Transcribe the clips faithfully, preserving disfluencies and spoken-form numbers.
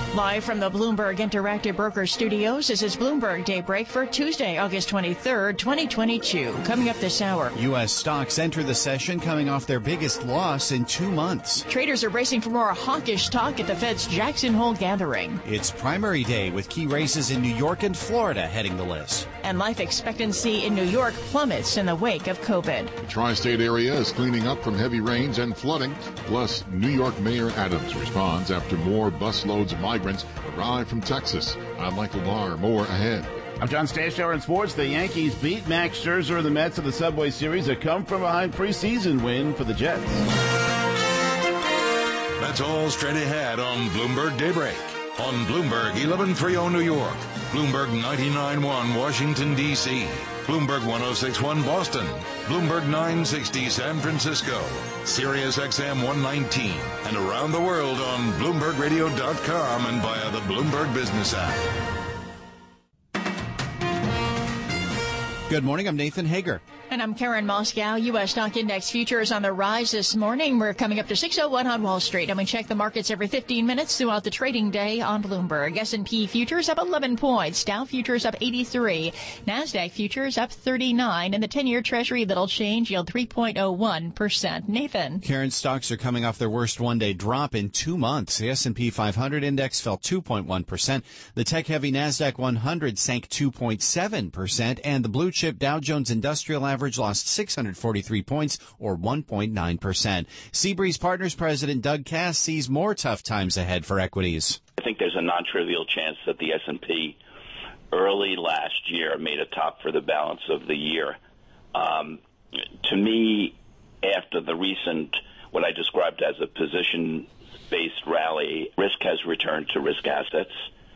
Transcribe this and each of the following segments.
Live from the Bloomberg Interactive Broker Studios, this is Bloomberg Daybreak for Tuesday, August twenty-third, twenty twenty-two. Coming up this hour, U S stocks enter the session coming off their biggest loss in two months. Traders are bracing for more hawkish talk at the Fed's Jackson Hole gathering. It's primary day with key races in New York and Florida heading the list. And life expectancy in New York plummets in the wake of COVID. The tri-state area is cleaning up from heavy rains and flooding. Plus, New York Mayor Adams responds after more busloads of migrants arrive from Texas. I'm Michael Barr. More ahead. I'm John Stashower in sports. The Yankees beat Max Scherzer and the Mets in the Subway Series. A come-from-behind preseason win for the Jets. That's all straight ahead on Bloomberg Daybreak. On Bloomberg eleven thirty New York, Bloomberg ninety-nine point one Washington, D C, Bloomberg ten sixty-one Boston, Bloomberg nine sixty San Francisco, Sirius X M one nineteen, and around the world on Bloomberg Radio dot com and via the Bloomberg Business app. Good morning, I'm Nathan Hager. And I'm Karen Moscow. U S stock index futures on the rise this morning. We're coming up to six oh one on Wall Street, and we check the markets every fifteen minutes throughout the trading day on Bloomberg. S and P futures up eleven points. Dow futures up eighty-three. NASDAQ futures up thirty-nine. And the ten-year Treasury little change, yield three point oh one percent. Nathan. Karen, stocks are coming off their worst one-day drop in two months. The S and P five hundred index fell two point one percent. The tech-heavy NASDAQ one hundred sank two point seven percent. And the blue-chip Dow Jones Industrial Average lost six hundred forty-three points, or one point nine percent. Seabreeze Partners President Doug Cass sees more tough times ahead for equities. I think there's a non-trivial chance that the S and P early last year made a top for the balance of the year. Um, to me, after the recent, what I described as a position-based rally, risk has returned to risk assets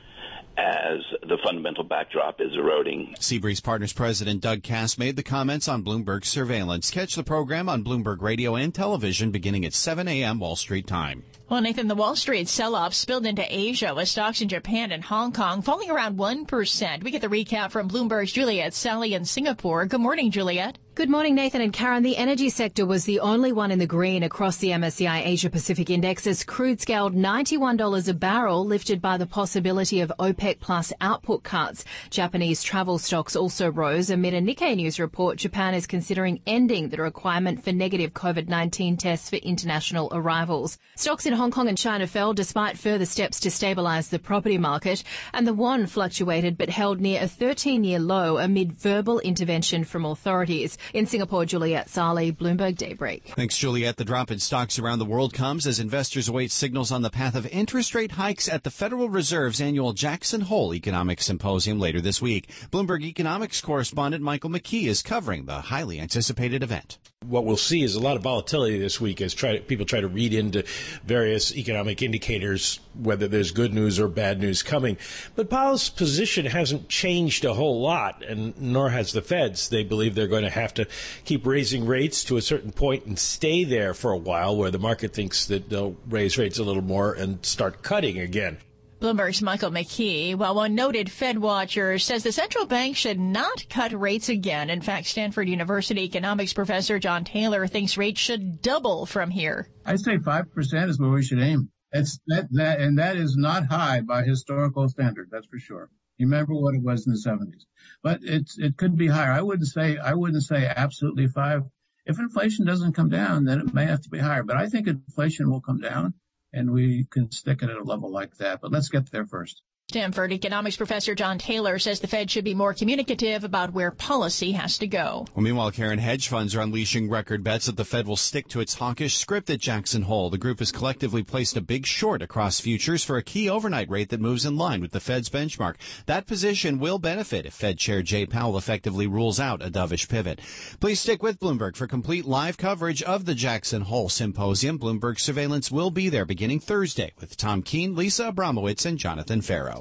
as the fundamental backdrop is eroding. Seabreeze Partners President Doug Cass made the comments on Bloomberg Surveillance. Catch the program on Bloomberg Radio and television beginning at seven a.m. Wall Street time. Well, Nathan, the Wall Street sell-off spilled into Asia with stocks in Japan and Hong Kong falling around one percent. We get the recap from Bloomberg's Juliet Sally in Singapore. Good morning, Juliet. Good morning, Nathan and Karen. The energy sector was the only one in the green across the M S C I Asia Pacific Index as crude scaled ninety-one dollars a barrel, lifted by the possibility of OPEC plus output cuts. Japanese travel stocks also rose amid a Nikkei news report. Japan is considering ending the requirement for negative COVID nineteen tests for international arrivals. Stocks in Hong Kong and China fell despite further steps to stabilise the property market, and the won fluctuated but held near a thirteen-year low amid verbal intervention from authorities. In Singapore, Juliet Sali, Bloomberg Daybreak. Thanks, Juliet. The drop in stocks around the world comes as investors await signals on the path of interest rate hikes at the Federal Reserve's annual Jackson Hole Economic Symposium later this week. Bloomberg economics correspondent Michael McKee is covering the highly anticipated event. What we'll see is a lot of volatility this week as try, people try to read into various economic indicators, whether there's good news or bad news coming. But Powell's position hasn't changed a whole lot, and nor has the Fed's. They believe they're going to have to keep raising rates to a certain point and stay there for a while, where the market thinks that they'll raise rates a little more and start cutting again. Bloomberg's Michael McKee, while one noted Fed watcher says the central bank should not cut rates again. In fact, Stanford University economics professor John Taylor thinks rates should double from here. I'd say five percent is where we should aim. It's that, that, and that is not high by historical standard, that's for sure. You remember what it was in the seventies. But it's, it could be higher. I wouldn't say, I wouldn't say absolutely five. If inflation doesn't come down, then it may have to be higher. But I think inflation will come down, and we can stick it at a level like that. But let's get there first. Stanford economics professor John Taylor says the Fed should be more communicative about where policy has to go. Well, meanwhile, Karen, hedge funds are unleashing record bets that the Fed will stick to its hawkish script at Jackson Hole. The group has collectively placed a big short across futures for a key overnight rate that moves in line with the Fed's benchmark. That position will benefit if Fed Chair Jay Powell effectively rules out a dovish pivot. Please stick with Bloomberg for complete live coverage of the Jackson Hole Symposium. Bloomberg Surveillance will be there beginning Thursday with Tom Keene, Lisa Abramowitz, and Jonathan Farrow.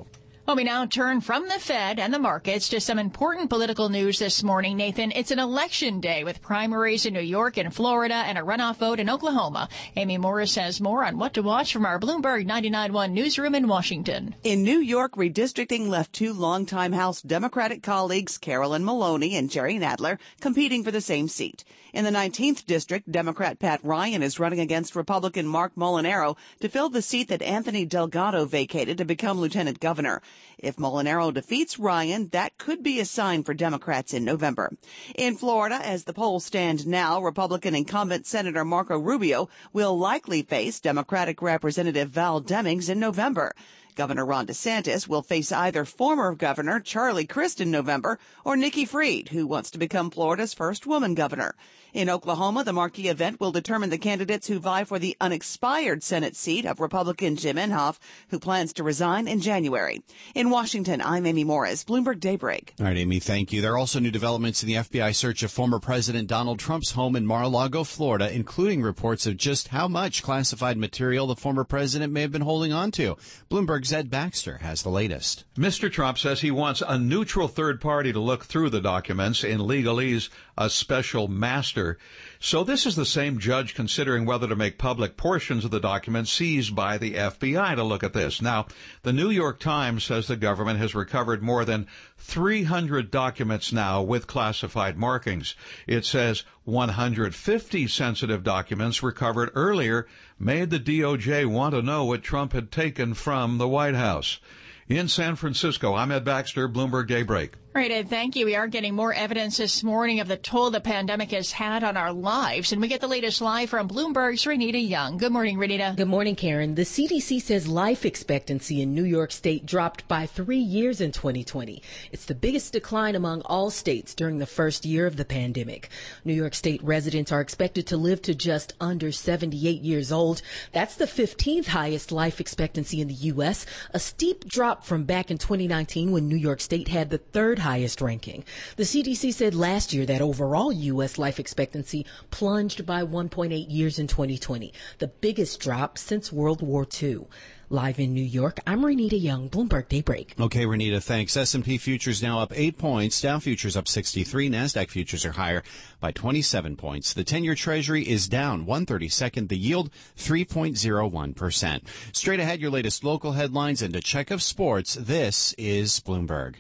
Well, we now turn from the Fed and the markets to some important political news this morning, Nathan. It's an election day with primaries in New York and Florida and a runoff vote in Oklahoma. Amy Morris has more on what to watch from our Bloomberg ninety-nine point one newsroom in Washington. In New York, redistricting left two longtime House Democratic colleagues, Carolyn Maloney and Jerry Nadler, competing for the same seat. In the nineteenth district, Democrat Pat Ryan is running against Republican Mark Molinaro to fill the seat that Anthony Delgado vacated to become lieutenant governor. If Molinaro defeats Ryan, that could be a sign for Democrats in November. In Florida, as the polls stand now, Republican incumbent Senator Marco Rubio will likely face Democratic Representative Val Demings in November. Governor Ron DeSantis will face either former Governor Charlie Crist in November or Nikki Fried, who wants to become Florida's first woman governor. In Oklahoma, the marquee event will determine the candidates who vie for the unexpired Senate seat of Republican Jim Inhofe, who plans to resign in January. In Washington, I'm Amy Morris, Bloomberg Daybreak. All right, Amy, thank you. There are also new developments in the F B I search of former President Donald Trump's home in Mar-a-Lago, Florida, including reports of just how much classified material the former president may have been holding on to. Bloomberg's Ed Baxter has the latest. Mister Trump says he wants a neutral third party to look through the documents, in legalese, a special master. So this is the same judge considering whether to make public portions of the documents seized by the F B I to look at this. Now, the New York Times says the government has recovered more than three hundred documents now with classified markings. It says one hundred fifty sensitive documents recovered earlier made the D O J want to know what Trump had taken from the White House. In San Francisco, I'm Ed Baxter, Bloomberg Daybreak. All right, Ed, thank you. We are getting more evidence this morning of the toll the pandemic has had on our lives. And we get the latest live from Bloomberg's Renita Young. Good morning, Renita. Good morning, Karen. The C D C says life expectancy in New York State dropped by three years in twenty twenty. It's the biggest decline among all states during the first year of the pandemic. New York State residents are expected to live to just under seventy-eight years old. That's the fifteenth highest life expectancy in the U S, a steep drop from back in twenty nineteen when New York State had the third highest ranking. The C D C said last year that overall U S life expectancy plunged by one point eight years in twenty twenty, the biggest drop since World War Two. Live in New York, I'm Renita Young, Bloomberg Daybreak. Okay, Renita, thanks. S and P futures now up eight points. Dow futures up sixty-three. NASDAQ futures are higher by twenty-seven points. The ten-year Treasury is down one thirty-second. The yield, three point oh one percent. Straight ahead, your latest local headlines and a check of sports. This is Bloomberg.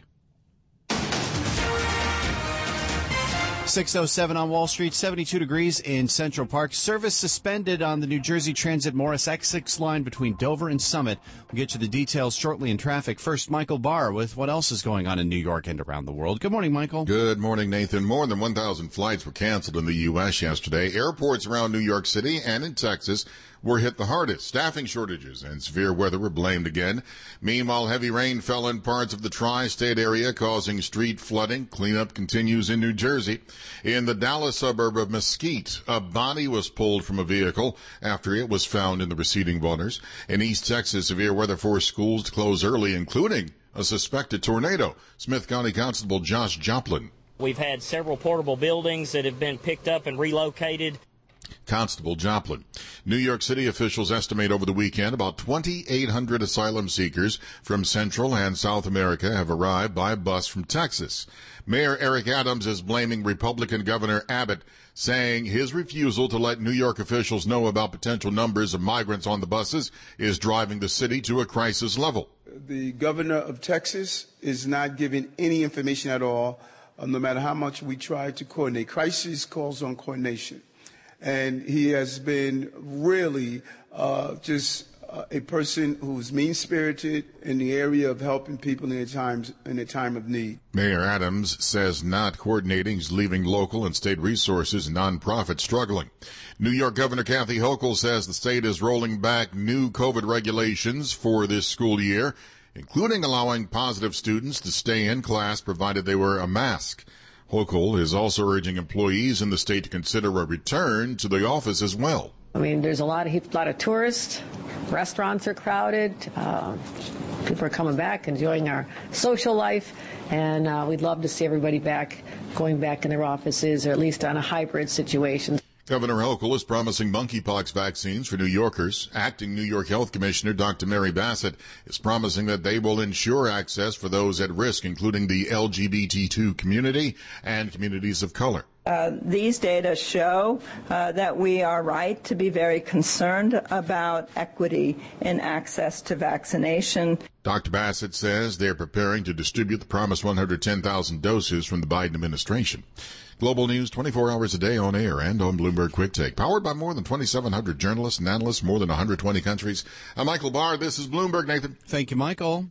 six oh seven on Wall Street, seventy-two degrees in Central Park. Service suspended on the New Jersey Transit Morris Essex line between Dover and Summit. We'll get you the details shortly in traffic. First, Michael Barr with what else is going on in New York and around the world. Good morning, Michael. Good morning, Nathan. More than one thousand flights were canceled in the U S yesterday. Airports around New York City and in Texas were hit the hardest. Staffing shortages and severe weather were blamed again. Meanwhile, heavy rain fell in parts of the tri-state area, causing street flooding. Cleanup continues in New Jersey. In the Dallas suburb of Mesquite, a body was pulled from a vehicle after it was found in the receding waters. In East Texas, severe weather forced schools to close early, including a suspected tornado. Smith County Constable Josh Joplin. We've had several portable buildings that have been picked up and relocated. Constable Joplin. New York City officials estimate over the weekend about twenty-eight hundred asylum seekers from Central and South America have arrived by bus from Texas. Mayor Eric Adams is blaming Republican Governor Abbott, saying his refusal to let New York officials know about potential numbers of migrants on the buses is driving the city to a crisis level. The governor of Texas is not giving any information at all, uh, no matter how much we try to coordinate. Crisis calls on coordination. And he has been really uh, just uh, a person who's mean-spirited in the area of helping people in their times in a time of need. Mayor Adams says not coordinating is leaving local and state resources and nonprofits struggling. New York Governor Kathy Hochul says the state is rolling back new COVID regulations for this school year, including allowing positive students to stay in class provided they wear a mask. Hochul is also urging employees in the state to consider a return to the office as well. I mean, there's a lot of a lot of tourists. Restaurants are crowded. Uh, people are coming back, enjoying our social life, and uh, we'd love to see everybody back, going back in their offices, or at least on a hybrid situation. Governor Hochul is promising monkeypox vaccines for New Yorkers. Acting New York Health Commissioner Doctor Mary Bassett is promising that they will ensure access for those at risk, including the L G B T Q community and communities of color. Uh, these data show uh, that we are right to be very concerned about equity in access to vaccination. Doctor Bassett says they're preparing to distribute the promised one hundred ten thousand doses from the Biden administration. Global News twenty-four hours a day on air and on Bloomberg Quick Take. Powered by more than twenty-seven hundred journalists and analysts, more than one hundred twenty countries. I'm Michael Barr. This is Bloomberg, Nathan. Thank you, Michael.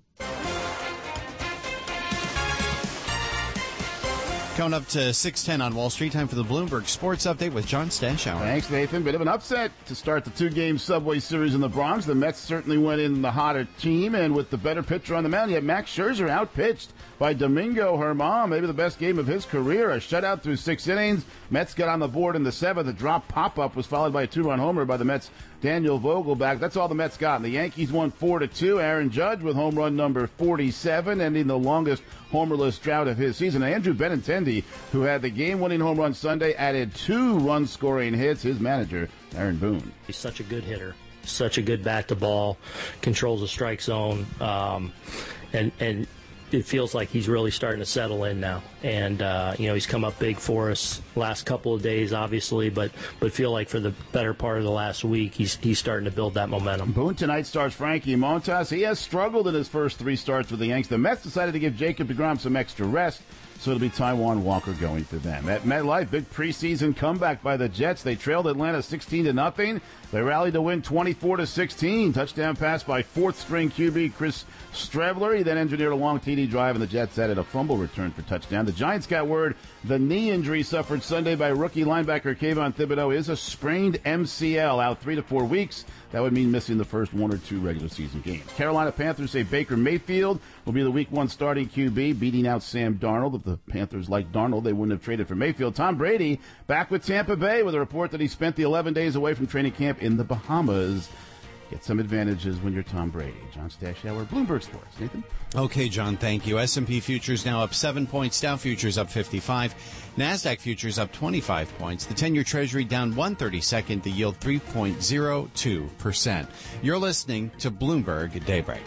Coming up to six ten on Wall Street, time for the Bloomberg Sports Update with John Stanshauer. Thanks, Nathan. Bit of an upset to start the two-game Subway Series in the Bronx. The Mets certainly went in the hotter team, and with the better pitcher on the mound, yet Max Scherzer outpitched by Domingo Germán, maybe the best game of his career. A shutout through six innings. Mets got on the board in the seventh. A drop pop-up was followed by a two-run homer by the Mets' Daniel Vogelbach. That's all the Mets got. And the Yankees won four to two. Aaron Judge with home run number forty-seven, ending the longest homerless drought of his season. Andrew Benintendi, who had the game-winning home run Sunday, added two run-scoring hits. His manager, Aaron Boone. He's such a good hitter, such a good bat-to-ball, controls the strike zone, um, and and it feels like he's really starting to settle in now. And, uh, you know, he's come up big for us last couple of days, obviously, but but feel like for the better part of the last week, he's he's starting to build that momentum. Boone tonight stars Frankie Montas. He has struggled in his first three starts with the Yanks. The Mets decided to give Jacob deGrom some extra rest, so it'll be Taijuan Walker going for them. At MetLife, big preseason comeback by the Jets. They trailed Atlanta sixteen to nothing. They rallied to win twenty-four to sixteen. Touchdown pass by fourth-string Q B Chris Streveler. He then engineered a long T D drive, and the Jets added a fumble return for touchdown. The Giants got word the knee injury suffered Sunday by rookie linebacker Kayvon Thibodeau is a sprained M C L, out three to four weeks. That would mean missing the first one or two regular season games. Carolina Panthers say Baker Mayfield will be the week one starting Q B, beating out Sam Darnold. If the Panthers liked Darnold, they wouldn't have traded for Mayfield. Tom Brady back with Tampa Bay with a report that he spent the eleven days away from training camp in the Bahamas. Get some advantages when you're Tom Brady. John Stanshauer, Bloomberg Sports. Nathan? Okay, John, thank you. S and P futures now up seven points. Dow futures up fifty-five. NASDAQ futures up twenty-five points. The ten-year Treasury down one thirty-second. The yield three point zero two percent. You're listening to Bloomberg Daybreak.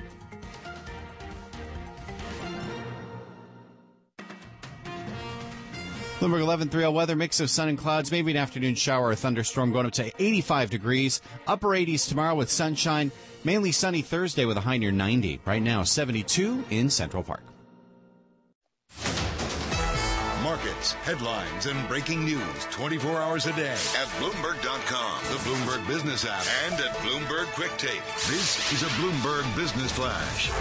Bloomberg eleven thirty weather, mix of sun and clouds, maybe an afternoon shower or thunderstorm going up to eighty-five degrees. Upper eighties tomorrow with sunshine. Mainly sunny Thursday with a high near ninety. Right now, seventy-two in Central Park. Markets, headlines, and breaking news twenty-four hours a day at Bloomberg dot com, the Bloomberg Business app, and at Bloomberg Quick Take. This is a Bloomberg Business Flash.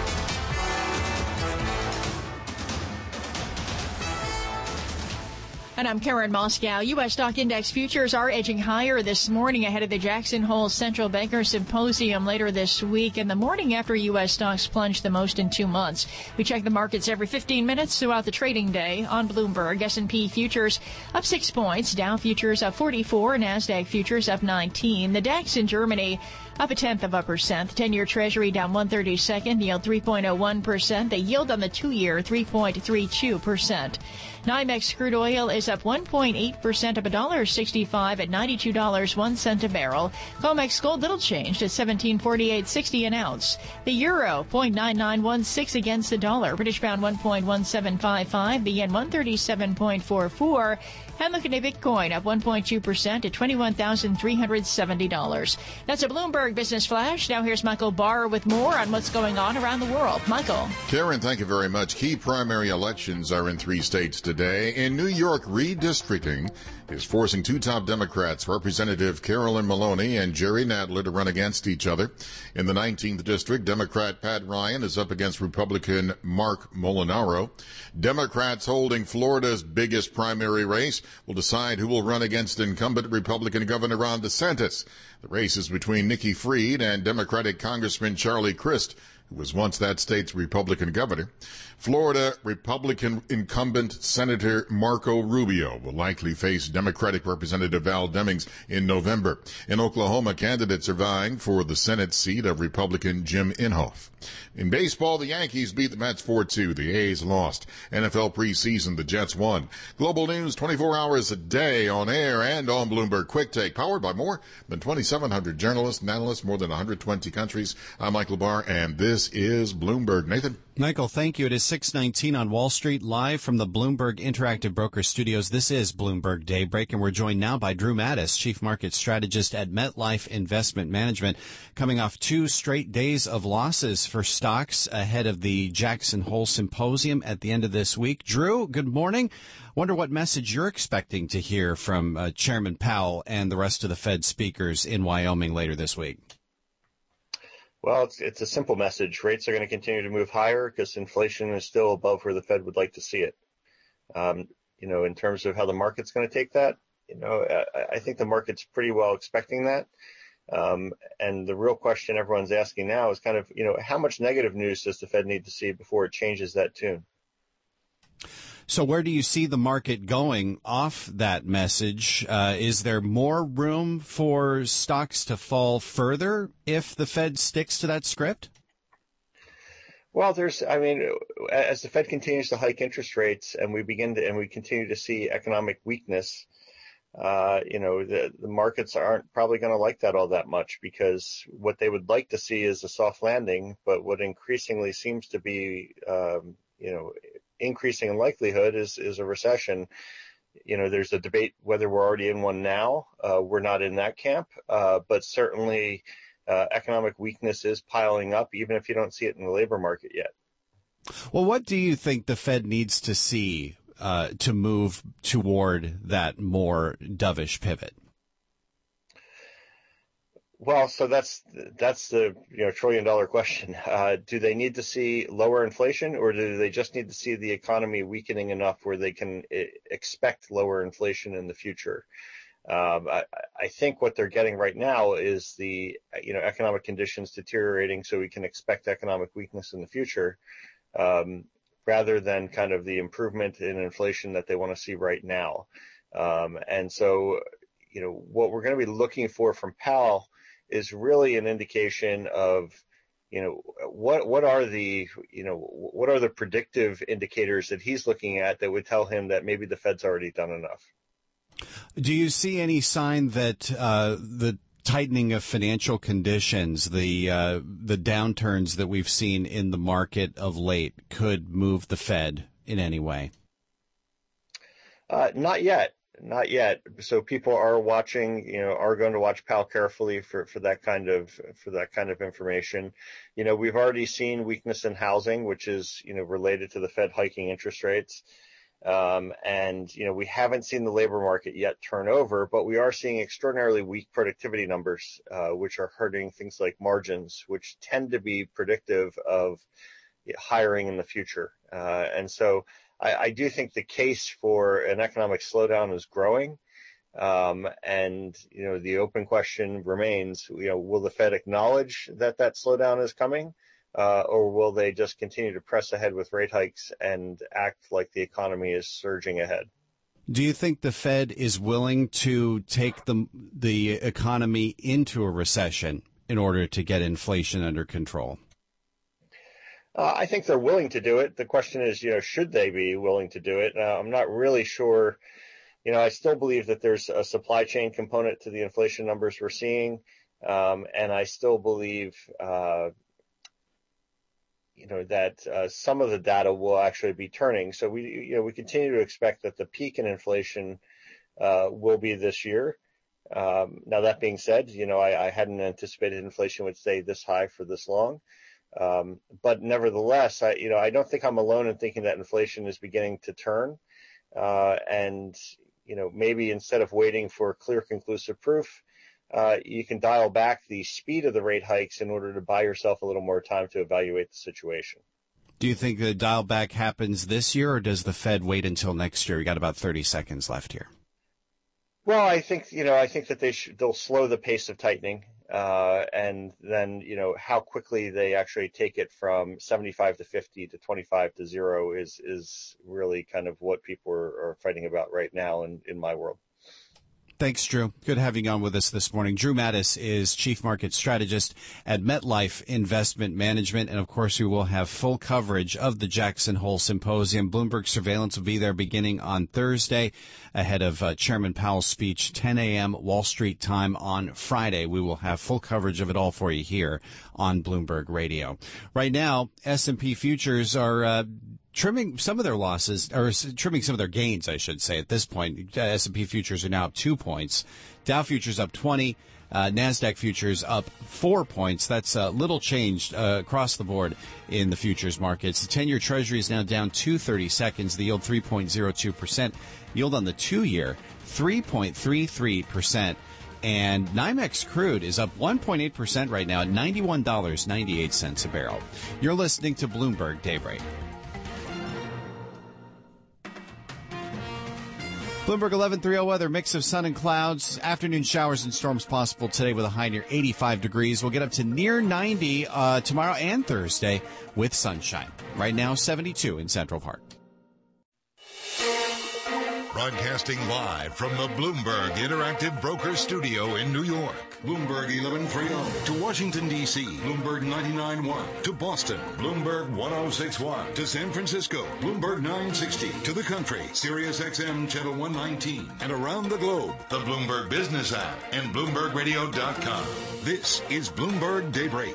And I'm Karen Moscow. U S stock index futures are edging higher this morning ahead of the Jackson Hole Central Banker Symposium later this week, and the morning after U S stocks plunged the most in two months. We check the markets every fifteen minutes throughout the trading day on Bloomberg. S and P futures up six points. Dow futures up forty-four. NASDAQ futures up nineteen. The DAX in Germany up a tenth of a percent. The ten-year Treasury down one thirty-second, yield three point oh one percent. The yield on the two-year three point three two percent. NYMEX crude oil is up one point eight percent, up one dollar sixty-five at ninety-two dollars and one cent a barrel. COMEX gold little changed at seventeen forty-eight sixty an ounce. The euro zero point nine nine one six against the dollar. British pound one point one seven five five. The yen one thirty-seven point four four. And looking at Bitcoin up one point two percent at twenty-one thousand three hundred seventy dollars. That's a Bloomberg Business Flash. Now here's Michael Barr with more on what's going on around the world. Michael. Karen, thank you very much. Key primary elections are in three states today. In New York, redistricting is forcing two top Democrats, Representative Carolyn Maloney and Jerry Nadler, to run against each other. In the nineteenth district, Democrat Pat Ryan is up against Republican Mark Molinaro. Democrats holding Florida's biggest primary race will decide who will run against incumbent Republican Governor Ron DeSantis. The race is between Nikki Fried and Democratic Congressman Charlie Crist, who was once that state's Republican governor. Florida Republican incumbent Senator Marco Rubio will likely face Democratic Representative Val Demings in November. In Oklahoma, candidates are vying for the Senate seat of Republican Jim Inhofe. In baseball, the Yankees beat the Mets four two. The A's lost. N F L preseason, the Jets won. Global news twenty-four hours a day on air and on Bloomberg Quick Take, powered by more than twenty-seven hundred journalists and analysts, more than one hundred twenty countries. I'm Michael Barr, and this is Bloomberg. Nathan? Michael, thank you. It is six nineteen on Wall Street, live from the Bloomberg Interactive Broker Studios. This is Bloomberg Daybreak, and we're joined now by Drew Mattis, Chief Market Strategist at MetLife Investment Management, coming off two straight days of losses for stocks ahead of the Jackson Hole Symposium at the end of this week. Drew, good morning. Wonder what message you're expecting to hear from uh, Chairman Powell and the rest of the Fed speakers in Wyoming later this week. Well, it's, it's a simple message. Rates are going to continue to move higher because inflation is still above where the Fed would like to see it. Um, you know, in terms of how the market's going to take that, you know, I, I think the market's pretty well expecting that. Um, and the real question everyone's asking now is kind of, you know, how much negative news does the Fed need to see before it changes that tune? So where do you see the market going off that message? Uh, is there more room for stocks to fall further if the Fed sticks to that script? Well, there's, I mean, as the Fed continues to hike interest rates and we begin to, and we continue to see economic weakness, uh, you know, the, the markets aren't probably going to like that all that much, because what they would like to see is a soft landing, but what increasingly seems to be, um, you know, increasing in likelihood is, is a recession. You know, there's a debate whether we're already in one now. Uh, we're not in that camp, uh, but certainly uh, economic weakness is piling up, even if you don't see it in the labor market yet. Well, what do you think the Fed needs to see uh, to move toward that more dovish pivot? Well, so that's that's the you know trillion dollar question. Uh, do they need to see lower inflation, or do they just need to see the economy weakening enough where they can I- expect lower inflation in the future? Um, I, I think what they're getting right now is the you know economic conditions deteriorating, so we can expect economic weakness in the future, um, rather than kind of the improvement in inflation that they want to see right now. Um, and so, you know, what we're going to be looking for from Powell is really an indication of, you know, what what are the, you know, what are the predictive indicators that he's looking at that would tell him that maybe the Fed's already done enough. Do you see any sign that uh, the tightening of financial conditions, the uh, the downturns that we've seen in the market of late, could move the Fed in any way? Uh, not yet. Not yet. So people are watching, you know, are going to watch Powell carefully for, for that kind of, for that kind of information. You know, we've already seen weakness in housing, which is, you know, related to the Fed hiking interest rates. Um, and, you know, we haven't seen the labor market yet turn over, but we are seeing extraordinarily weak productivity numbers, uh, which are hurting things like margins, which tend to be predictive of hiring in the future. Uh, and so, I, I do think the case for an economic slowdown is growing. Um, and, you know, the open question remains, you know, will the Fed acknowledge that that slowdown is coming, uh, or will they just continue to press ahead with rate hikes and act like the economy is surging ahead? Do you think the Fed is willing to take the the economy into a recession in order to get inflation under control? Uh, I think they're willing to do it. The question is, you know, should they be willing to do it? Uh, I'm not really sure. You know, I still believe that there's a supply chain component to the inflation numbers we're seeing. Um, and I still believe, uh, you know, that uh, some of the data will actually be turning. So we, you know, we continue to expect that the peak in inflation uh, will be this year. Um, now, that being said, you know, I, I hadn't anticipated inflation would stay this high for this long. Um, but nevertheless, I, you know, I don't think I'm alone in thinking that inflation is beginning to turn. Uh, and, you know, maybe instead of waiting for clear, conclusive proof, uh, you can dial back the speed of the rate hikes in order to buy yourself a little more time to evaluate the situation. Do you think the dial back happens this year, or does the Fed wait until next year? We got about thirty seconds left here. Well, I think, you know, I think that they should, they'll slow the pace of tightening. Uh, and then, you know, how quickly they actually take it from seventy-five to fifty to twenty-five to zero is is really kind of what people are, are fighting about right now in, in my world. Thanks, Drew. Good having you on with us this morning. Drew Mattis is Chief Market Strategist at MetLife Investment Management. And, of course, we will have full coverage of the Jackson Hole Symposium. Bloomberg Surveillance will be there beginning on Thursday ahead of uh, Chairman Powell's speech, ten a.m. Wall Street time on Friday. We will have full coverage of it all for you here on Bloomberg Radio. Right now, S and P futures are uh, trimming some of their losses, or trimming some of their gains, I should say, at this point. Uh, S and P futures are now up two points. Dow futures up twenty. Uh, NASDAQ futures up four points. That's a uh, little changed uh, across the board in the futures markets. The ten-year Treasury is now down two thirty seconds. The yield three point zero two percent. Yield on the two-year, three point three three percent. And NYMEX crude is up one point eight percent right now at ninety-one dollars and ninety-eight cents a barrel. You're listening to Bloomberg Daybreak. Bloomberg eleven thirty weather, mix of sun and clouds. Afternoon showers and storms possible today with a high near eighty-five degrees. We'll get up to near ninety uh, tomorrow and Thursday with sunshine. Right now, seventy-two in Central Park. Broadcasting live from the Bloomberg Interactive Broker Studio in New York. Bloomberg eleven thirty to Washington, D C Bloomberg ninety-nine point one to Boston. Bloomberg one oh six point one to San Francisco. Bloomberg nine sixty to the country. Sirius X M Channel one nineteen. And around the globe, the Bloomberg Business app and Bloomberg Radio dot com. This is Bloomberg Daybreak.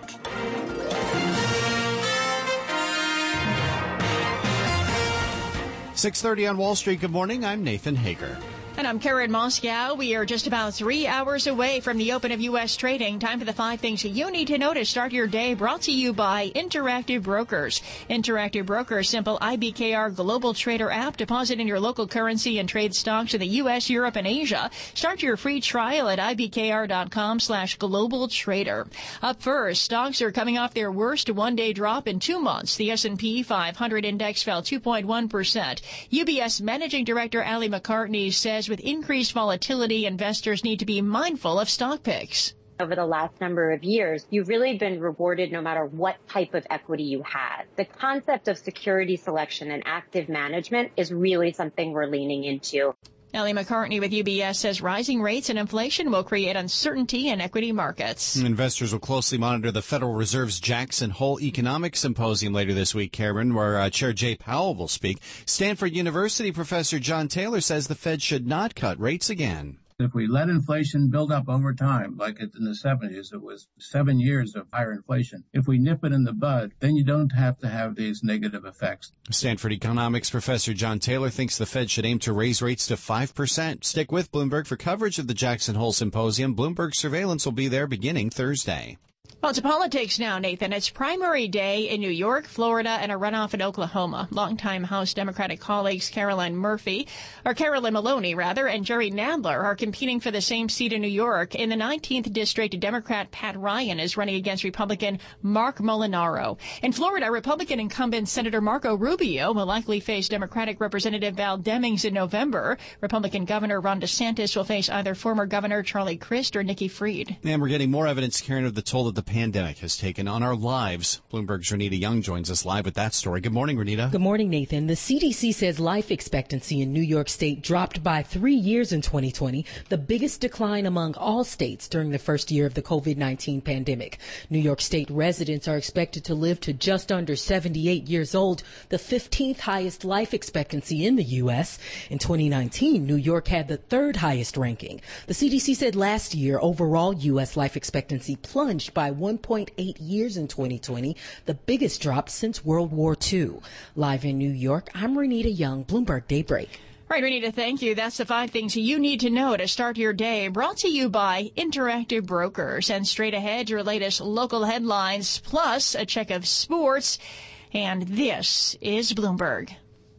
six thirty on Wall Street. Good morning. I'm Nathan Hager. And I'm Karen Moscow. We are just about three hours away from the open of U S trading. Time for the five things you need to know to start your day. Brought to you by Interactive Brokers. Interactive Brokers, simple I B K R global trader app. Deposit in your local currency and trade stocks in the U S, Europe, and Asia. Start your free trial at I B K R dot com slash global trader. Up first, stocks are coming off their worst one-day drop in two months. The S and P five hundred index fell two point one percent. U B S Managing Director Ali McCartney says with increased volatility, investors need to be mindful of stock picks. Over the last number of years, you've really been rewarded no matter what type of equity you had. The concept of security selection and active management is really something we're leaning into. Ali McCartney with U B S says rising rates and inflation will create uncertainty in equity markets. Investors will closely monitor the Federal Reserve's Jackson Hole Economic Symposium later this week, Karen, where uh, Chair Jay Powell will speak. Stanford University professor John Taylor says the Fed should not cut rates again. If we let inflation build up over time, like in the seventies, it was seven years of higher inflation. If we nip it in the bud, then you don't have to have these negative effects. Stanford economics professor John Taylor thinks the Fed should aim to raise rates to five percent. Stick with Bloomberg for coverage of the Jackson Hole Symposium. Bloomberg Surveillance will be there beginning Thursday. Well, to politics now, Nathan. It's primary day in New York, Florida, and a runoff in Oklahoma. Longtime House Democratic colleagues Caroline Murphy, or Carolyn Maloney, rather, and Jerry Nadler are competing for the same seat in New York. In the nineteenth District, Democrat Pat Ryan is running against Republican Mark Molinaro. In Florida, Republican incumbent Senator Marco Rubio will likely face Democratic Representative Val Demings in November. Republican Governor Ron DeSantis will face either former Governor Charlie Crist or Nikki Fried. And we're getting more evidence, Karen, of the toll that the pandemic has taken on our lives. Bloomberg's Renita Young joins us live with that story. Good morning, Renita. Good morning, Nathan. The C D C says life expectancy in New York State dropped by three years in twenty twenty, the biggest decline among all states during the first year of the COVID nineteen pandemic. New York State residents are expected to live to just under seventy-eight years old, the fifteenth highest life expectancy in the U S. In twenty nineteen, New York had the third highest ranking. The C D C said last year, overall U S life expectancy plunged by one point eight years in twenty twenty, the biggest drop since World War Two. Live in New York, I'm Renita Young, Bloomberg Daybreak. Right, Renita, thank you. That's the five things you need to know to start your day. Brought to you by Interactive Brokers. And straight ahead, your latest local headlines, plus a check of sports. And this is Bloomberg.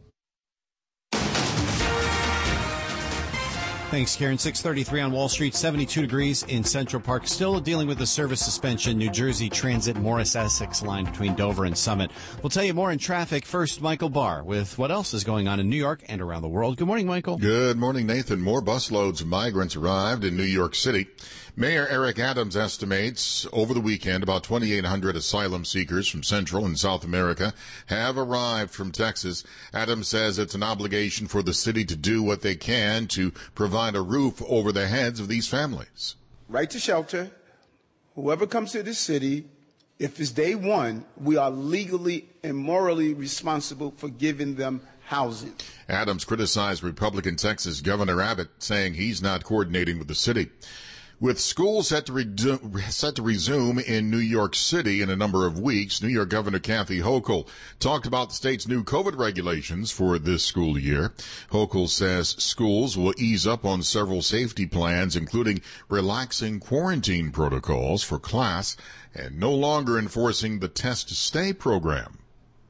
Thanks, Karen. six thirty-three on Wall Street, seventy-two degrees in Central Park. Still dealing with the service suspension, New Jersey Transit Morris Essex line between Dover and Summit. We'll tell you more in traffic. First, Michael Barr with what else is going on in New York and around the world. Good morning, Michael. Good morning, Nathan. More busloads of migrants arrived in New York City. Mayor Eric Adams estimates over the weekend about twenty-eight hundred asylum seekers from Central and South America have arrived from Texas. Adams says it's an obligation for the city to do what they can to provide a roof over the heads of these families. Right to shelter. Whoever comes to this city, if it's day one, we are legally and morally responsible for giving them housing. Adams criticized Republican Texas Governor Abbott, saying he's not coordinating with the city. With schools set to, re- set to resume in New York City in a number of weeks, New York Governor Kathy Hochul talked about the state's new COVID regulations for this school year. Hochul says schools will ease up on several safety plans, including relaxing quarantine protocols for class and no longer enforcing the test to stay program.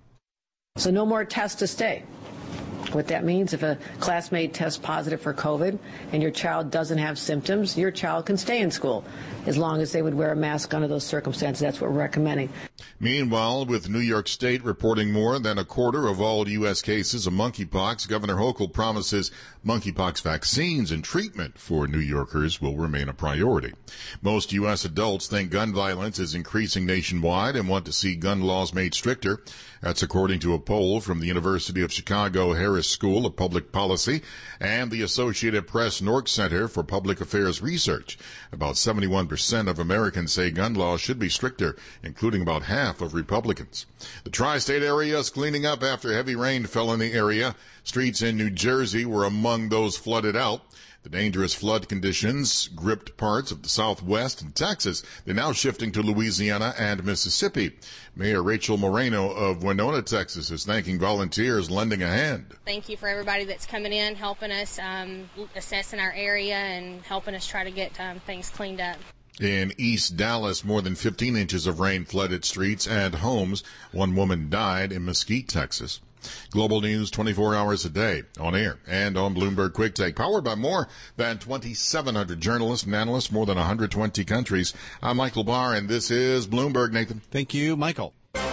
So no more test to stay. What that means, if a classmate tests positive for COVID and your child doesn't have symptoms, your child can stay in school as long as they would wear a mask under those circumstances. That's what we're recommending. Meanwhile, with New York State reporting more than a quarter of all U S cases of monkeypox, Governor Hochul promises monkeypox vaccines and treatment for New Yorkers will remain a priority. Most U S adults think gun violence is increasing nationwide and want to see gun laws made stricter. That's according to a poll from the University of Chicago Harris School of Public Policy and the Associated Press Nork Center for Public Affairs Research. About seventy-one percent of Americans say gun laws should be stricter, including about half of Republicans. The tri-state area is cleaning up after heavy rain fell in the area. Streets in New Jersey were among those flooded out. The dangerous flood conditions gripped parts of the Southwest and Texas. They're now shifting to Louisiana and Mississippi. Mayor Rachel Moreno of Winona, Texas, is thanking volunteers lending a hand. Thank you for everybody that's coming in, helping us um, assessing our area and helping us try to get um, things cleaned up. In East Dallas, more than fifteen inches of rain flooded streets and homes. One woman died in Mesquite, Texas. Global news twenty-four hours a day, on air and on Bloomberg Quick Take, powered by more than twenty-seven hundred journalists and analysts, more than one hundred twenty countries. I'm Michael Barr, and this is Bloomberg, Nathan. Thank you, Michael.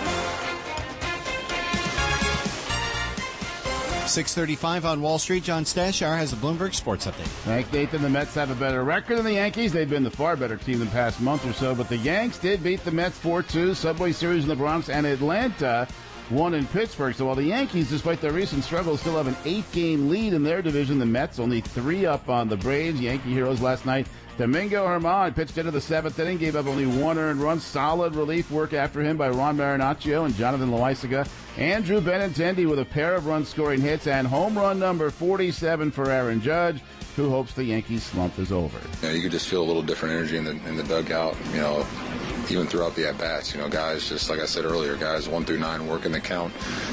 six thirty-five on Wall Street. John Stashar has a Bloomberg Sports Update. Thanks, Nathan. The Mets have a better record than the Yankees. They've been the far better team the past month or so, but the Yanks did beat the Mets four two. Subway Series in the Bronx, and Atlanta won in Pittsburgh. So while the Yankees, despite their recent struggles, still have an eight-game lead in their division, the Mets only three up on the Braves. Yankee heroes last night. Domingo Germán pitched into the seventh inning, gave up only one earned run. Solid relief work after him by Ron Marinaccio and Jonathan Loaizaga. Andrew Benintendi with a pair of run-scoring hits, and home run number forty-seven for Aaron Judge, who hopes the Yankees slump is over. You know, you could just feel a little different energy in the in the dugout, you know, even throughout the at-bats. You know, guys, just like I said earlier, guys one through nine working the count,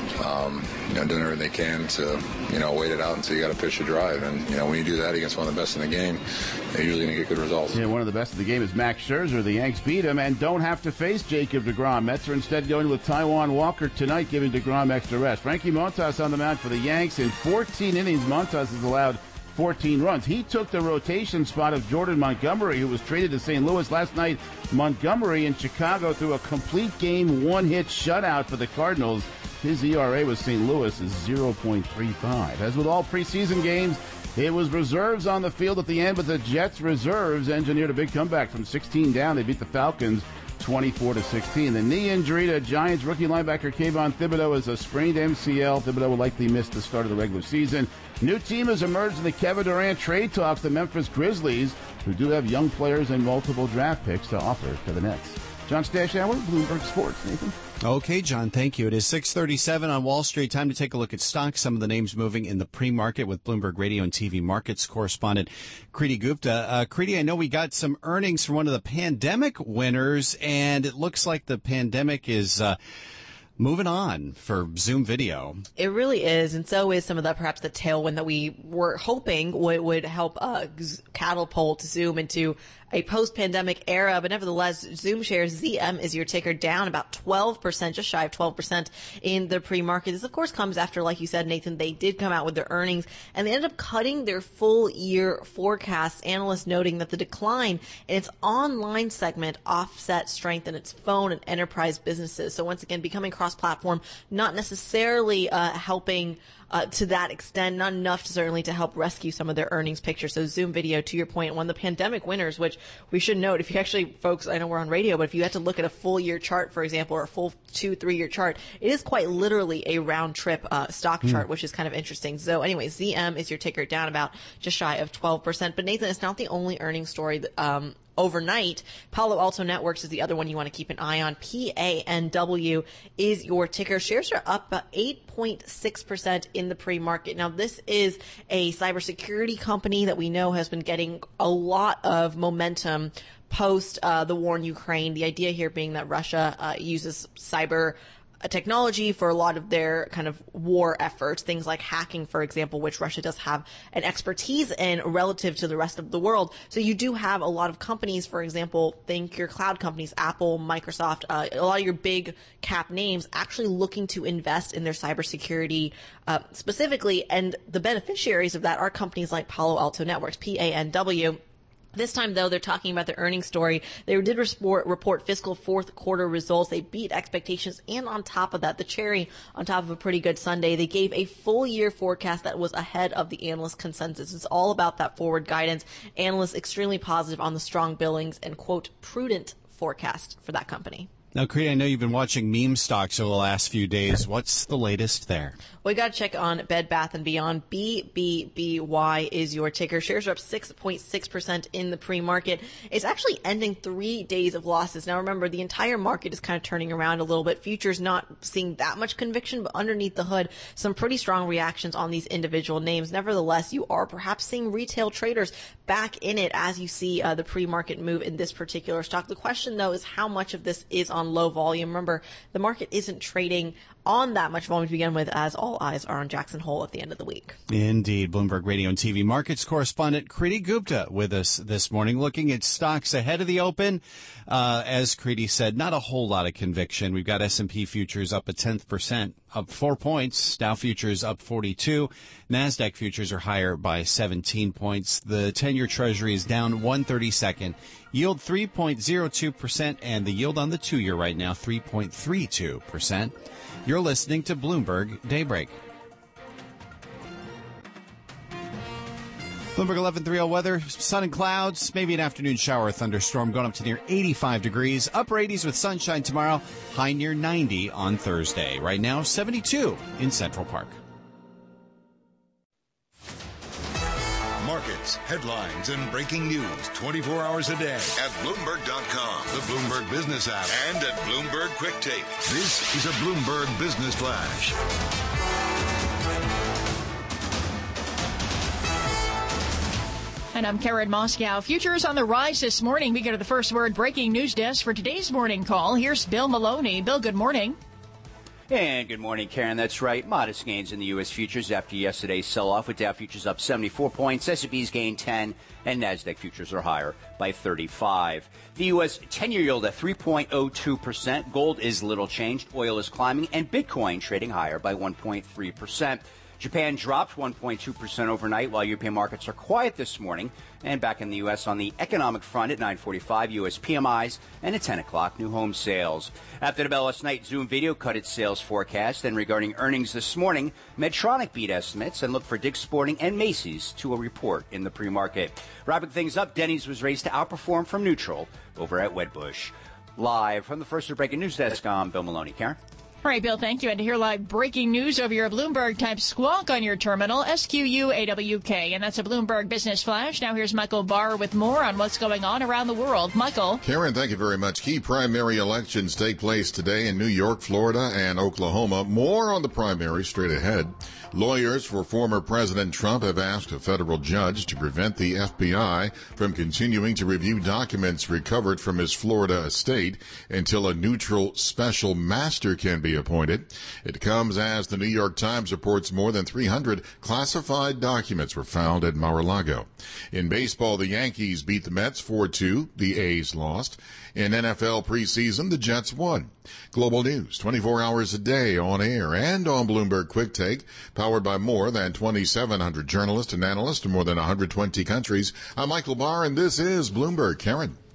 um, you know, doing everything they can to, you know, wait it out until you got to pitch a drive. And, you know, when you do that against one of the best in the game, you're usually going to get good results. Yeah, one of the best in the game is Max Scherzer. The Yanks beat him and don't have to face Jacob deGrom. Mets are instead going with Taijuan Walker tonight, giving deGrom extra rest. Frankie Montas on the mound for the Yanks. In fourteen innings, Montas has allowed fourteen runs. He took the rotation spot of Jordan Montgomery, who was traded to Saint Louis last night. Montgomery in Chicago threw a complete game, one-hit shutout for the Cardinals. His E R A with Saint Louis is zero point three five. As with all preseason games, it was reserves on the field at the end, but the Jets reserves engineered a big comeback from sixteen down. They beat the Falcons twenty-four to sixteen. The knee injury to Giants rookie linebacker Kayvon Thibodeau is a sprained M C L. Thibodeau will likely miss the start of the regular season. New team has emerged in the Kevin Durant trade talks. The Memphis Grizzlies, who do have young players and multiple draft picks to offer to the Nets. John Stashauer, Bloomberg Sports. Nathan? Okay, John, thank you. It is six thirty-seven on Wall Street. Time to take a look at stocks. Some of the names moving in the pre-market with Bloomberg Radio and T V markets correspondent Kriti Gupta. Uh, Kriti, I know we got some earnings from one of the pandemic winners, and it looks like the pandemic is uh, moving on for Zoom Video. It really is, and so is some of the perhaps the tailwind that we were hoping would, would help uh, catapult Zoom into a post-pandemic era. But nevertheless, Zoom shares, Z M is your ticker, down about twelve percent, just shy of twelve percent in the pre-market. This, of course, comes after, like you said, Nathan, they did come out with their earnings, and they ended up cutting their full-year forecasts, analysts noting that the decline in its online segment offset strength in its phone and enterprise businesses. So once again, becoming cross-platform, not necessarily uh, helping uh, to that extent, not enough to, certainly to help rescue some of their earnings picture. So Zoom Video, to your point, one of the pandemic winners, which we should note, if you actually, folks, I know we're on radio, but if you had to look at a full year chart, for example, or a full two, three year chart, it is quite literally a round trip uh, stock mm. chart, which is kind of interesting. So anyway, Z M is your ticker, down about just shy of twelve percent. But Nathan, it's not the only earnings story that, um, overnight. Palo Alto Networks is the other one you want to keep an eye on. P A N W is your ticker. Shares are up about eight point six percent in the pre-market. Now, this is a cybersecurity company that we know has been getting a lot of momentum post uh, the war in Ukraine. The idea here being that Russia uh, uses cyber technology for a lot of their kind of war efforts, things like hacking, for example, which Russia does have an expertise in relative to the rest of the world. So you do have a lot of companies, for example, think your cloud companies, Apple, Microsoft, uh, a lot of your big cap names actually looking to invest in their cybersecurity uh, specifically. And the beneficiaries of that are companies like Palo Alto Networks, P A N W. This time, though, they're talking about their earnings story. They did report, report fiscal fourth quarter results. They beat expectations. And on top of that, the cherry on top of a pretty good Sunday, they gave a full year forecast that was ahead of the analyst consensus. It's all about that forward guidance. Analysts extremely positive on the strong billings and, quote, prudent forecast for that company. Now, Creed, I know you've been watching meme stocks over the last few days. What's the latest there? We got to check on Bed Bath and Beyond. B B B Y is your ticker. Shares are up six point six percent in the pre-market. It's actually ending three days of losses. Now, remember, the entire market is kind of turning around a little bit. Futures not seeing that much conviction, but underneath the hood, some pretty strong reactions on these individual names. Nevertheless, you are perhaps seeing retail traders back in it as you see uh, the pre-market move in this particular stock. The question, though, is how much of this is on low volume. Remember, the market isn't trading on that much volume to begin with, as all eyes are on Jackson Hole at the end of the week. Indeed. Bloomberg Radio and T V markets correspondent Kriti Gupta with us this morning, looking at stocks ahead of the open. Uh, as Kriti said, not a whole lot of conviction. We've got S and P futures up a tenth percent, up four points. Dow futures up forty-two. NASDAQ futures are higher by seventeen points. The ten-year Treasury is down one thirty-second. Yield three point zero two percent, and the yield on the two-year right now, three point three two percent. You're listening to Bloomberg Daybreak. Bloomberg eleven thirty weather, sun and clouds, maybe an afternoon shower or thunderstorm going up to near eighty-five degrees. Upper eighties with sunshine tomorrow, high near ninety on Thursday. Right now, seventy-two in Central Park. Markets, headlines, and breaking news twenty-four hours a day at Bloomberg dot com, the Bloomberg Business app, and at Bloomberg Quick Take. This is a Bloomberg Business Flash. And I'm Karen Moscow. Futures on the rise this morning. We go to the First Word breaking news desk for today's morning call. Here's Bill Maloney. Bill, good morning. And good morning, Karen. That's right. Modest gains in the U S futures after yesterday's sell-off, with Dow futures up seventy-four points, S and P's gained ten, and NASDAQ futures are higher by thirty-five. The U S ten-year yield at three point oh two percent. Gold is little changed. Oil is climbing, and Bitcoin trading higher by one point three percent. Japan dropped one point two percent overnight, while European markets are quiet this morning. And back in the U S on the economic front at nine forty-five, U S P M Is, and at ten o'clock, new home sales. After the bell last night, Zoom Video cut its sales forecast. And regarding earnings this morning, Medtronic beat estimates, and look for Dick's Sporting and Macy's to a report in the pre-market. Wrapping things up, Denny's was raised to outperform from neutral over at Wedbush. Live from the First Breaking News Desk, I'm Bill Maloney. Karen? All right, Bill, thank you. And to hear live breaking news over your Bloomberg-type squawk on your terminal, S Q U A W K. And that's a Bloomberg Business Flash. Now here's Michael Barr with more on what's going on around the world. Michael. Karen, thank you very much. Key primary elections take place today in New York, Florida, and Oklahoma. More on the primary straight ahead. Lawyers for former President Trump have asked a federal judge to prevent the F B I from continuing to review documents recovered from his Florida estate until a neutral special master can be appointed. It comes as the New York Times reports more than three hundred classified documents were found at Mar-a-Lago. In baseball, the Yankees beat the Mets four two. The A's lost. In N F L preseason, the Jets won. Global news, twenty-four hours a day on air and on Bloomberg Quick Take, powered by more than twenty-seven hundred journalists and analysts in more than one hundred twenty countries. I'm Michael Barr, and this is Bloomberg. Karen.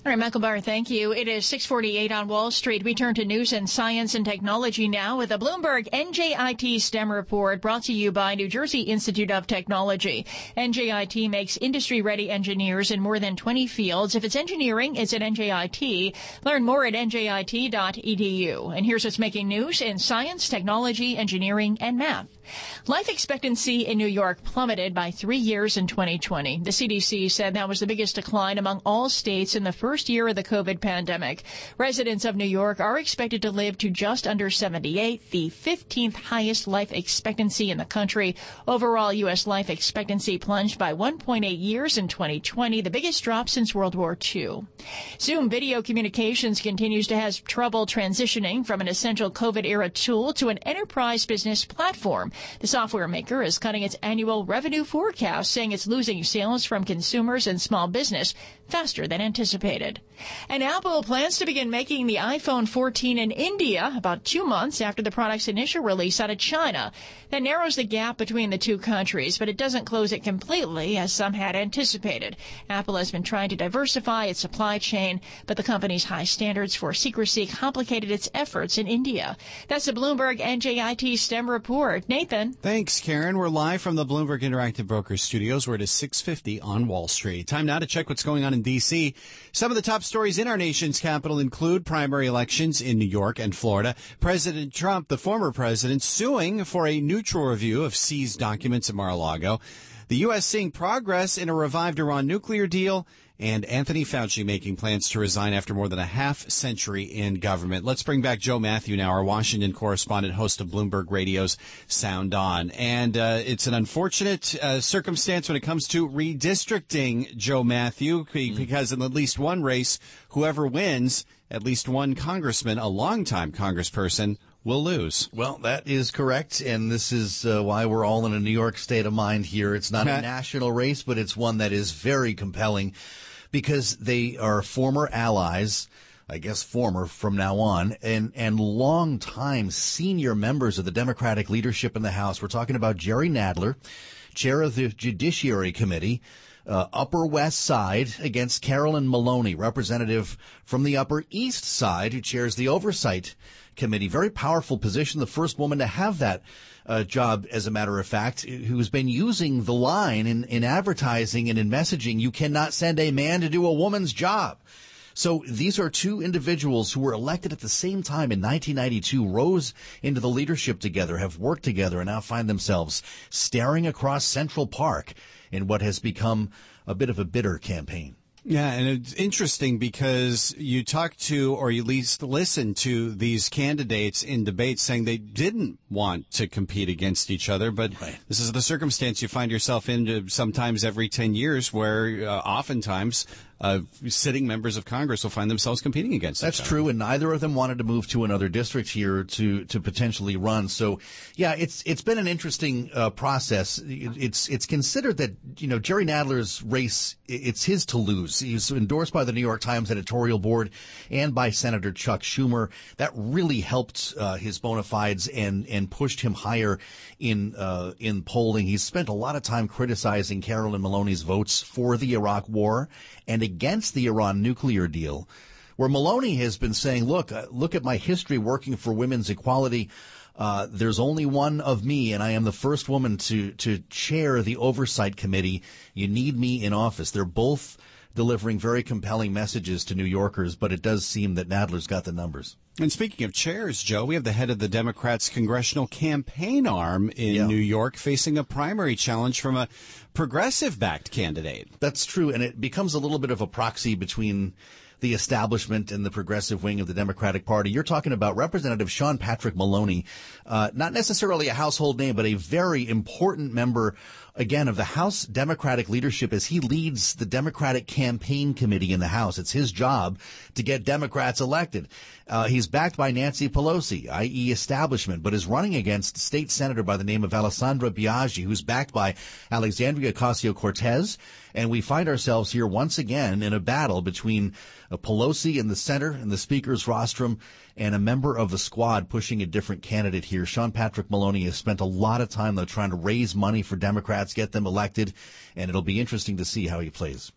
All right, Michael Barr, thank you. It is six forty-eight on Wall Street. We turn to news and science and technology now with a Bloomberg N J I T STEM report brought to you by New Jersey Institute of Technology. N J I T makes industry-ready engineers in more than twenty fields. If it's engineering, it's at N J I T. Learn more at N J I T dot E D U. And here's what's making news in science, technology, engineering, and math. Life expectancy in New York plummeted by three years in twenty twenty. The C D C said that was the biggest decline among all states in the first year of the COVID pandemic. Residents of New York are expected to live to just under seventy-eight, the fifteenth highest life expectancy in the country. Overall, U S life expectancy plunged by one point eight years in twenty twenty, the biggest drop since World War Two. Zoom Video Communications continues to have trouble transitioning from an essential COVID-era tool to an enterprise business platform. The software maker is cutting its annual revenue forecast, saying it's losing sales from consumers and small business faster than anticipated. And Apple plans to begin making the iPhone fourteen in India about two months after the product's initial release out of China. That narrows the gap between the two countries, but it doesn't close it completely, as some had anticipated. Apple has been trying to diversify its supply chain, but the company's high standards for secrecy complicated its efforts in India. That's a Bloomberg N J I T STEM report. Nathan. Thanks, Karen. We're live from the Bloomberg Interactive Brokers studios, where it is six fifty on Wall Street. Time now to check what's going on in D C. Some of the top stories in our nation's capital include primary elections in New York and Florida. President Trump, the former president, suing for a neutral review of seized documents at Mar-a-Lago. The U S seeing progress in a revived Iran nuclear deal, and Anthony Fauci making plans to resign after more than a half century in government. Let's bring back Joe Matthew now, our Washington correspondent, host of Bloomberg Radio's Sound On. And uh, it's an unfortunate uh, circumstance when it comes to redistricting, Joe Matthew, because in at least one race, whoever wins, at least one congressman, a longtime congressperson, will lose. Well, that is correct, and this is uh, why we're all in a New York state of mind here. It's not a national race, but it's one that is very compelling because they are former allies, I guess former from now on, and, and long-time senior members of the Democratic leadership in the House. We're talking about Jerry Nadler, chair of the Judiciary Committee, Uh, Upper West Side against Carolyn Maloney, representative from the Upper East Side, who chairs the Oversight Committee. Very powerful position, the first woman to have that uh, job, as a matter of fact, who's been using the line in, in advertising and in messaging, you cannot send a man to do a woman's job. So these are two individuals who were elected at the same time in nineteen ninety-two, rose into the leadership together, have worked together, and now find themselves staring across Central Park in what has become a bit of a bitter campaign. Yeah, and it's interesting because you talk to, or you at least listen to these candidates in debates saying they didn't want to compete against each other, but right. This is the circumstance you find yourself in sometimes every ten years where uh, oftentimes Uh, sitting members of Congress will find themselves competing against That's each other. true, and neither of them wanted to move to another district here to to potentially run. So, yeah, it's it's been an interesting uh, process. It's it's considered that, you know, Jerry Nadler's race, it's his to lose. He's endorsed by the New York Times editorial board and by Senator Chuck Schumer. That really helped uh, his bona fides and and pushed him higher in uh, in polling. He's spent a lot of time criticizing Carolyn Maloney's votes for the Iraq War and against the Iran nuclear deal, where Maloney has been saying, look, uh, look at my history working for women's equality. Uh, there's only one of me, and I am the first woman to, to chair the Oversight Committee. You need me in office. They're both delivering very compelling messages to New Yorkers, but it does seem that Nadler's got the numbers. And speaking of chairs, Joe, we have the head of the Democrats' congressional campaign arm in yeah. New York facing a primary challenge from a progressive-backed candidate. That's true, and it becomes a little bit of a proxy between the establishment and the progressive wing of the Democratic Party. You're talking about Representative Sean Patrick Maloney, uh, not necessarily a household name, but a very important member, again, of the House Democratic leadership as he leads the Democratic campaign committee in the House. It's his job to get Democrats elected. Uh, he's backed by Nancy Pelosi, that is establishment, but is running against a state senator by the name of Alessandra Biaggi, who's backed by Alexandria Ocasio-Cortez. And we find ourselves here once again in a battle between uh, Pelosi in the center and the speaker's rostrum and a member of the squad pushing a different candidate here. Sean Patrick Maloney has spent a lot of time, though, trying to raise money for Democrats, get them elected, and it'll be interesting to see how he plays.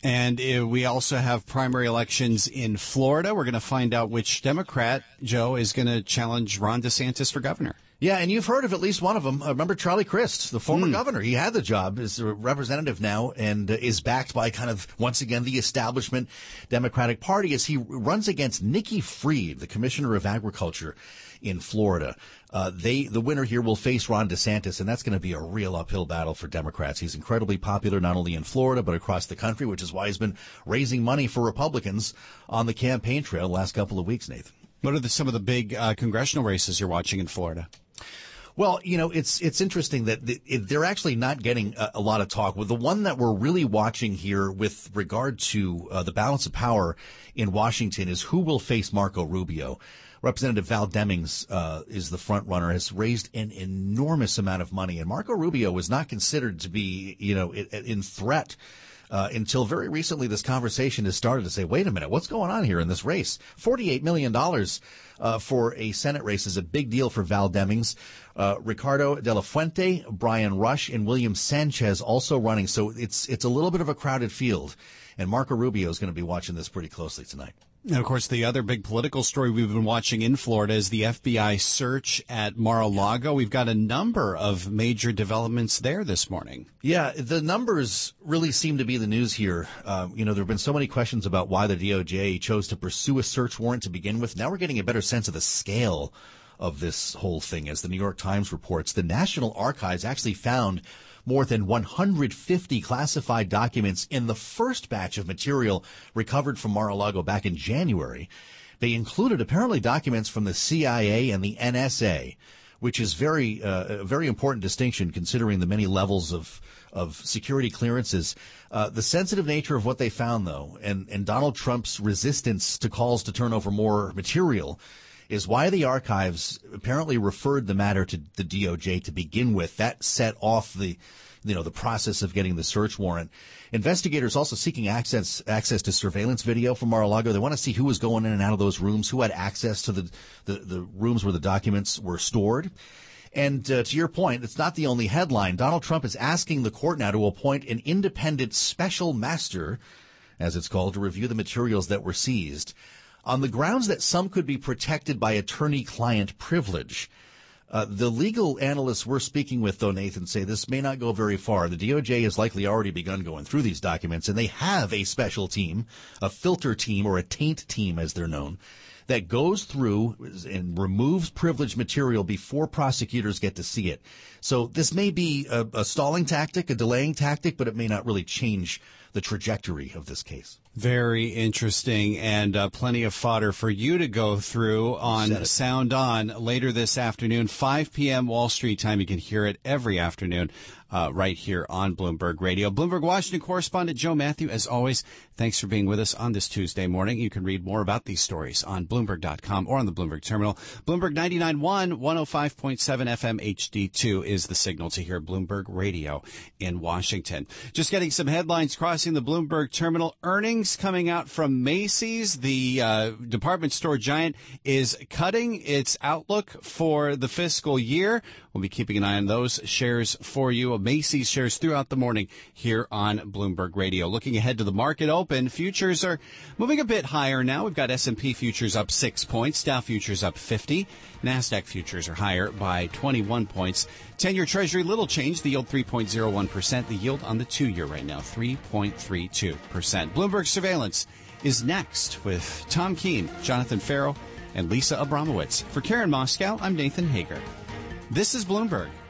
And uh, we also have primary elections in Florida. We're going to find out which Democrat, Joe, is going to challenge Ron DeSantis for governor. Yeah, and you've heard of at least one of them. Uh, remember Charlie Crist, the former Hmm. governor. He had the job as a representative now and uh, is backed by kind of, once again, the establishment Democratic Party as he runs against Nikki Fried, the commissioner of agriculture in Florida. Uh, they, the winner here will face Ron DeSantis, and that's going to be a real uphill battle for Democrats. He's incredibly popular not only in Florida, but across the country, which is why he's been raising money for Republicans on the campaign trail the last couple of weeks, Nathan. What are the, some of the big uh, congressional races you're watching in Florida? Well, you know, it's it's interesting that the, it, they're actually not getting a, a lot of talk. Well, the one that we're really watching here with regard to uh, the balance of power in Washington is who will face Marco Rubio. Representative Val Demings uh, is the front runner, has raised an enormous amount of money. And Marco Rubio was not considered to be, you know, in, in threat Uh, until very recently, this conversation has started to say, wait a minute, what's going on here in this race? forty-eight million dollars uh, for a Senate race is a big deal for Val Demings. Uh, Ricardo De La Fuente, Brian Rush, and William Sanchez also running. So it's it's a little bit of a crowded field. And Marco Rubio is going to be watching this pretty closely tonight. And, of course, the other big political story we've been watching in Florida is the F B I search at Mar-a-Lago. We've got a number of major developments there this morning. Yeah, the numbers really seem to be the news here. Uh, you know, there have been so many questions about why the D O J chose to pursue a search warrant to begin with. Now we're getting a better sense of the scale of this whole thing. As the New York Times reports, the National Archives actually found more than one hundred fifty classified documents in the first batch of material recovered from Mar-a-Lago back in January. They included apparently documents from the C I A and the N S A, which is very, uh, a very important distinction considering the many levels of, of security clearances. Uh, the sensitive nature of what they found, though, and, and Donald Trump's resistance to calls to turn over more material is why the archives apparently referred the matter to the D O J to begin with. That set off the, you know, the process of getting the search warrant. Investigators also seeking access access to surveillance video from Mar-a-Lago. They want to see who was going in and out of those rooms, who had access to the, the, the rooms where the documents were stored. And uh, to your point, it's not the only headline. Donald Trump is asking the court now to appoint an independent special master, as it's called, to review the materials that were seized, on the grounds that some could be protected by attorney-client privilege. Uh, the legal analysts we're speaking with, though, Nathan, say this may not go very far. The D O J has likely already begun going through these documents, and they have a special team, a filter team, or a taint team, as they're known, that goes through and removes privileged material before prosecutors get to see it. So this may be a, a stalling tactic, a delaying tactic, but it may not really change the trajectory of this case. Very interesting, and uh, plenty of fodder for you to go through on Sound On later this afternoon, five p.m. Wall Street time. You can hear it every afternoon uh, right here on Bloomberg Radio. Bloomberg Washington correspondent Joe Matthew, as always, thanks for being with us on this Tuesday morning. You can read more about these stories on Bloomberg dot com or on the Bloomberg terminal. Bloomberg ninety-nine point one, one oh five point seven F M H D two is the signal to hear Bloomberg Radio in Washington. Just getting some headlines crossing the Bloomberg terminal. Earnings coming out from Macy's. The uh, department store giant is cutting its outlook for the fiscal year. We'll be keeping an eye on those shares for you. Macy's shares throughout the morning here on Bloomberg Radio. Looking ahead to the market open, futures are moving a bit higher now. We've got S and P futures up six points, Dow futures up fifty, NASDAQ futures are higher by twenty-one points. ten-year Treasury, little change, the yield three point oh one percent. The yield on the two-year right now, three point three two percent. Bloomberg Surveillance is next with Tom Keene, Jonathan Farrow, and Lisa Abramowitz. For Karen Moscow, I'm Nathan Hager. This is Bloomberg.